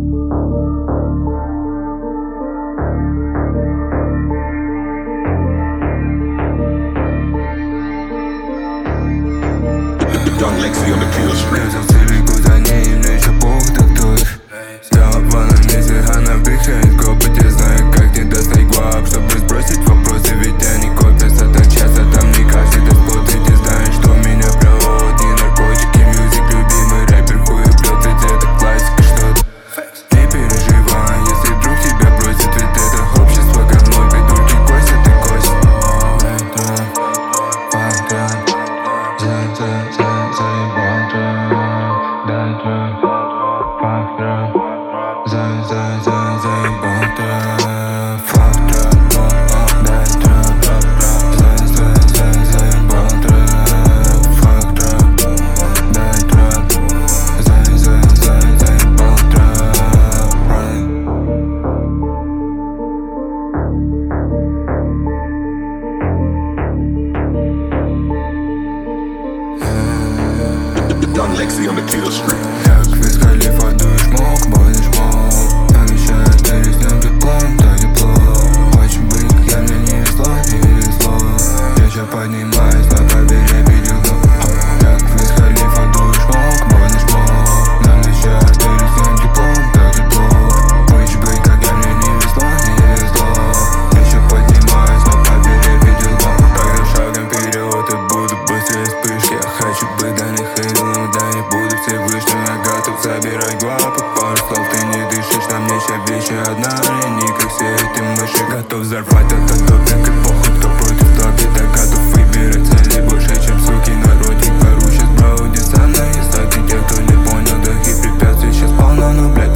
Young Lexi on the kill street. Я взял целику за ней, мне еще Бог диктует. Сделала план на месте, она вдыхает в копоте. Знаю, как не достать гуап, чтобы сбросить вопросы, ведь они копятся так часто. Там не каждый досплот, и не знаешь, что меня проводит. Не наркотики, мьюзик, любимый рэпер хуеплет, ведь это классика что-то. Не переживай, если вдруг тебя бросит, ведь это общество говно, придурки косят и косят. Young Lexi on the kill street. Как Wiz Khalifa, дуешь мог, будешь мог. Обещаю, дарю с ним тепло, так тепло. Хочешь быть, как я, мне не везло, не везло. Я ща поднимаюсь, но поверь, я видел дно. Как Wiz Khalifa, дуешь мог, будешь мог. Обещаю, дарю с ним тепло, так тепло. Хочешь быть, как я, мне не везло, не везло. Я ща поднимаюсь, но поверь, я видел дно. Тогда шагом вперед и буду быстрее вспышки. Я хочу быть дальних идолом, да не буду Всевышним. Я готов забирать глапы, пару слов ты не дышишь. На мне ща вещи одна, я не как все эти мыши. Готов взорвать этот допинг и похуй, кто против токи. Так готов выбирать цели больше, чем суки. Народик, пару сейчас брауди, сам на исаке. Те, кто не понял, да и препятствий сейчас полно, но блядь